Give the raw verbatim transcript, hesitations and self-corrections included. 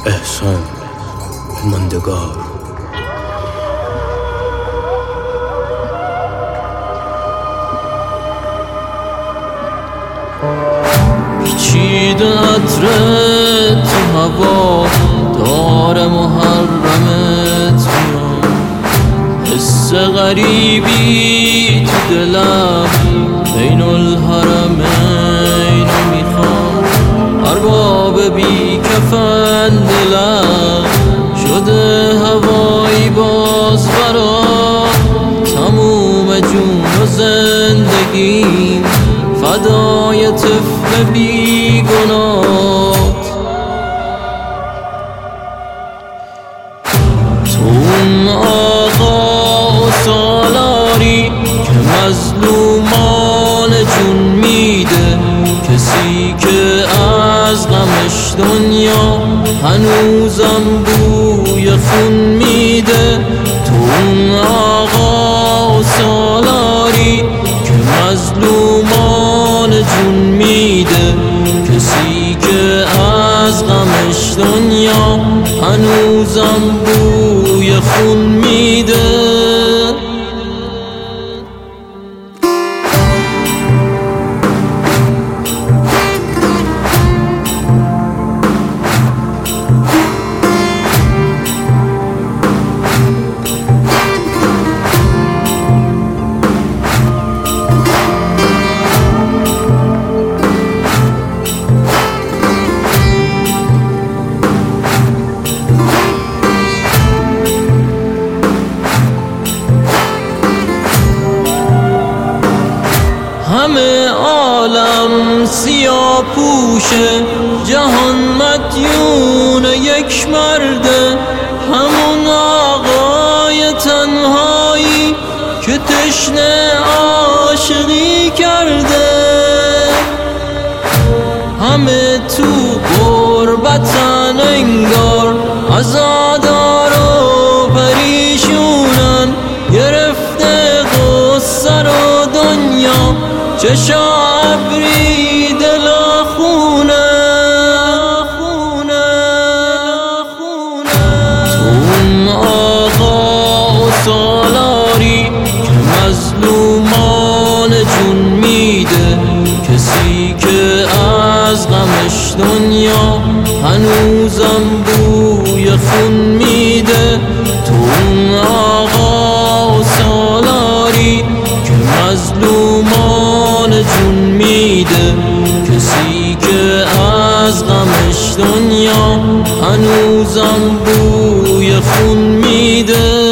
احسان ماندگار. پیچیده عطرت تو هوا داره محرمت میاد، حس غریبی تو دلم بین الحرمین میخوام. ارباب بی کفن دلم شده هوایی باز برا، تموم جون و زندگیم فدای طفل بی گناهت. تو اون آقا و سالاری که مظلومان جون میده، کسی که از غمش دنیا هنوزم بوی خون میده. تو اون آقا و سالاری که مظلومان جون میده، کسی که از غمش دنیا هنوزم بوی خون میده. همه عالم سیاه پوشه، جهان مدیون یک مرده، همون آقای تنهایی که تشنه عاشقی کرده. همه تو غربتن انگار، عزادار و پریشونن، گرفته غصه رو دنیا، چشا ابری دل خونه. تو اون آقا و سالاری که مظلومان جون میده، کسی که از غمش دنیا هنوزم بوی خون میده. تو اون آقا و سالاری که مظلومان جون میده، کسی که از غمش دنیا هنوزم بوی خون میده.